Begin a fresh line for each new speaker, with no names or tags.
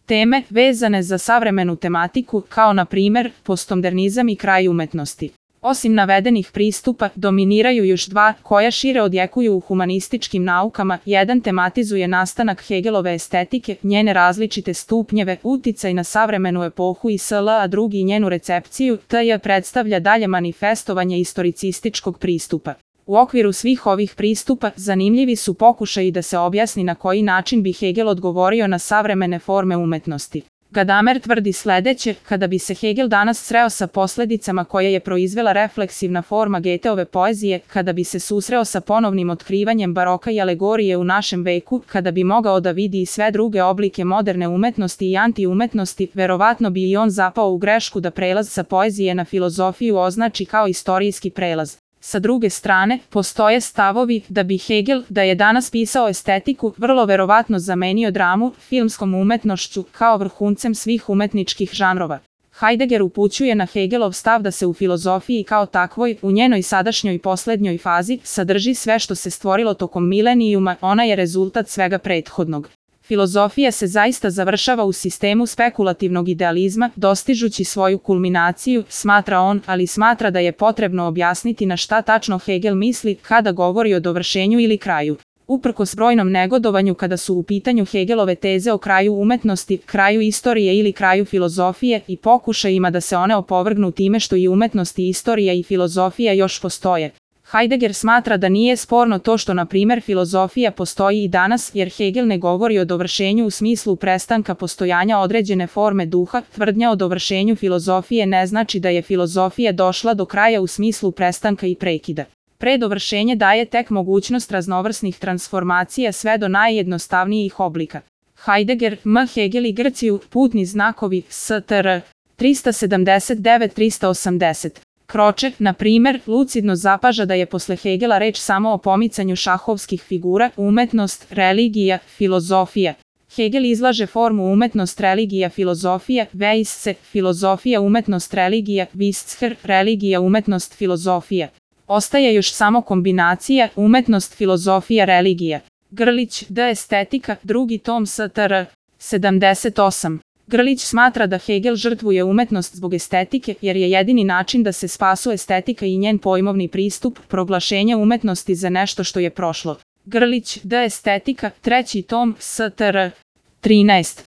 Teme vezane za savremenu tematiku, kao na primer postmodernizam i kraj umetnosti. Osim navedenih pristupa, dominiraju još dva, koja šire odjekuju u humanističkim naukama. Jedan tematizuje nastanak Hegelove estetike, njene različite stupnjeve, uticaj na savremenu epohu i sl., a drugi njenu recepciju, t.j. predstavlja dalje manifestovanje istoricističkog pristupa. U okviru svih ovih pristupa, zanimljivi su pokušaji da se objasni na koji način bi Hegel odgovorio na savremene forme umetnosti. Gadamer tvrdi sledeće: kada bi se Hegel danas sreo sa posledicama koje je proizvela refleksivna forma Goetheove poezije, kada bi se susreo sa ponovnim otkrivanjem baroka i alegorije u našem veku, kada bi mogao da vidi i sve druge oblike moderne umetnosti i antiumetnosti, verovatno bi i on zapao u grešku da prelaz sa poezije na filozofiju označi kao istorijski prelaz. Sa druge strane, postoje stavovi da bi Hegel, da je danas pisao estetiku, vrlo verovatno zamenio dramu filmskom umetnošću kao vrhuncem svih umetničkih žanrova. Heidegger upućuje na Hegelov stav da se u filozofiji kao takvoj, u njenoj sadašnjoj i poslednjoj fazi, sadrži sve što se stvorilo tokom milenijuma, ona je rezultat svega prethodnog. Filozofija se zaista završava u sistemu spekulativnog idealizma, dostižući svoju kulminaciju, smatra on, ali smatra da je potrebno objasniti na šta tačno Hegel misli kada govori o dovršenju ili kraju. Uprkos brojnom negodovanju kada su u pitanju Hegelove teze o kraju umetnosti, kraju istorije ili kraju filozofije i pokušajima da se one opovrgnu time što i umetnost i istorija i filozofija još postoje, Heidegger smatra da nije sporno to što, na primer, filozofija postoji i danas, jer Hegel ne govori o dovršenju u smislu prestanka postojanja određene forme duha. Tvrdnja o dovršenju filozofije ne znači da je filozofija došla do kraja u smislu prestanka i prekida. Predovršenje daje tek mogućnost raznovrsnih transformacija sve do najjednostavnijih oblika. Heidegger, M. Hegel i Grciju, putni znakovi, STR. 379-380. Kroče, na primer, lucidno zapaža da je posle Hegela reč samo o pomicanju šahovskih figura, umetnost, religija, filozofija. Hegel izlaže formu umetnost, religija, filozofija, Weisse, filozofija, umetnost, religija, Wischer, religija, umetnost, filozofija. Ostaje još samo kombinacija, umetnost, filozofija, religija. Grlić, D. Estetika, 2. tom, STR. 78. Grlić smatra da Hegel žrtvuje umetnost zbog estetike, jer je jedini način da se spasu estetika i njen pojmovni pristup, proglašenje umetnosti za nešto što je prošlo. Grlić, D. Estetika, 3. tom, STR. 13.